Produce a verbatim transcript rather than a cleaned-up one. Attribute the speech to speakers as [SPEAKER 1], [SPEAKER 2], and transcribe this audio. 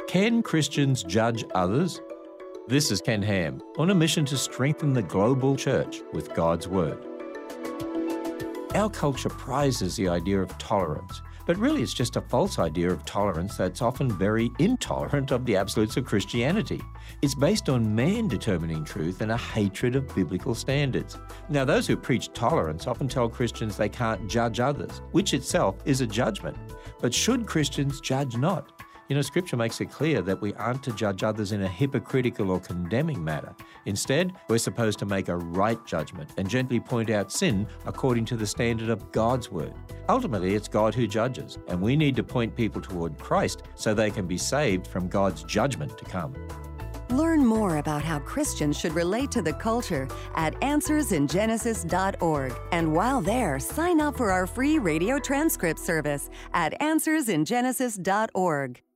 [SPEAKER 1] Can Christians judge others? This is Ken Ham, on a mission to strengthen the global church with God's Word. Our culture prizes the idea of tolerance, but really it's just a false idea of tolerance that's often very intolerant of the absolutes of Christianity. It's based on man determining truth and a hatred of biblical standards. Now, those who preach tolerance often tell Christians they can't judge others, which itself is a judgment. But should Christians judge not? You know, Scripture makes it clear that we aren't to judge others in a hypocritical or condemning manner. Instead, we're supposed to make a right judgment and gently point out sin according to the standard of God's Word. Ultimately, it's God who judges, and we need to point people toward Christ so they can be saved from God's judgment to come.
[SPEAKER 2] Learn more about how Christians should relate to the culture at answers in genesis dot org. And while there, sign up for our free radio transcript service at answers in genesis dot org.